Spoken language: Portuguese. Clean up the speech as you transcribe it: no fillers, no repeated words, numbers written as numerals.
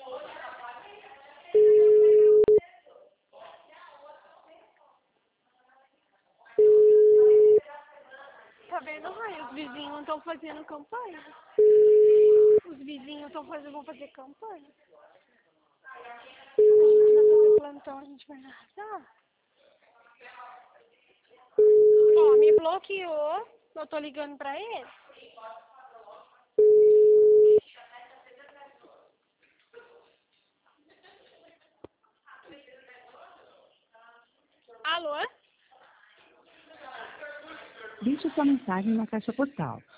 Tá vendo, Rai? Os vizinhos estão fazendo campanha. Os vizinhos vão fazer campanha. A gente vai fazer plantão, a gente vai arrasar. Ó, me bloqueou. Eu tô ligando pra ele. Alô? Deixe sua mensagem na caixa postal